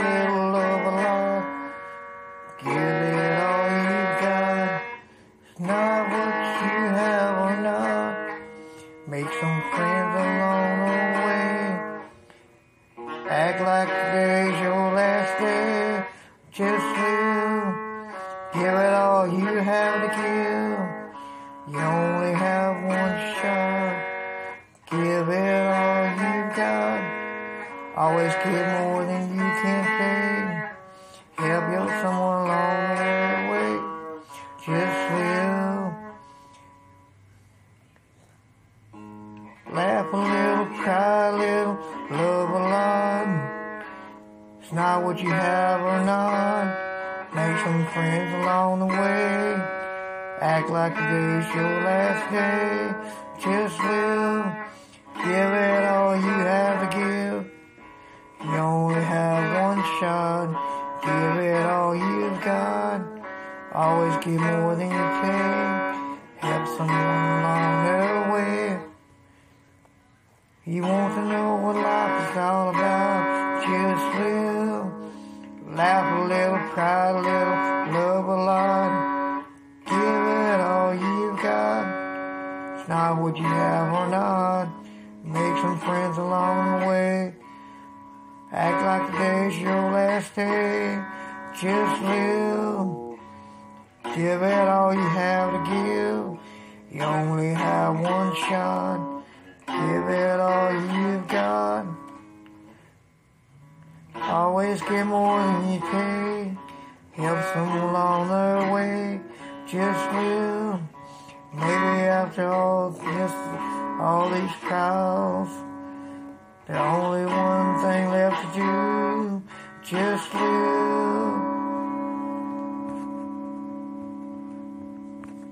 little love a lot. Give it all you've got. It's not what you have or not. Make some friends along the way. Act like today's your last day. Just live. Give it all you have to give. You only have one shot. Give it all you got. Always give more than you can pay. Help someone along the way. Just live. Laugh a little, cry a little, love a lot. It's not what you have or not. Make some friends along the way. Act like today's your last day. Just live. Give it all you have to give. You only have one shot. Give it all you've got. Always give more than you take. Help someone along their way. You want to know what life is all about? Just live. Laugh a little, cry a little, love a lot. Give it all you've got. It's not what you have or not. Make some friends along the way. Act like today's your last day. Just live. Give it all you have to give. You only have one shot. Give it all you've got. Always give more than you take. Help someone along their way. Just live. Maybe after all these trials, there's only one thing left to do. Just live.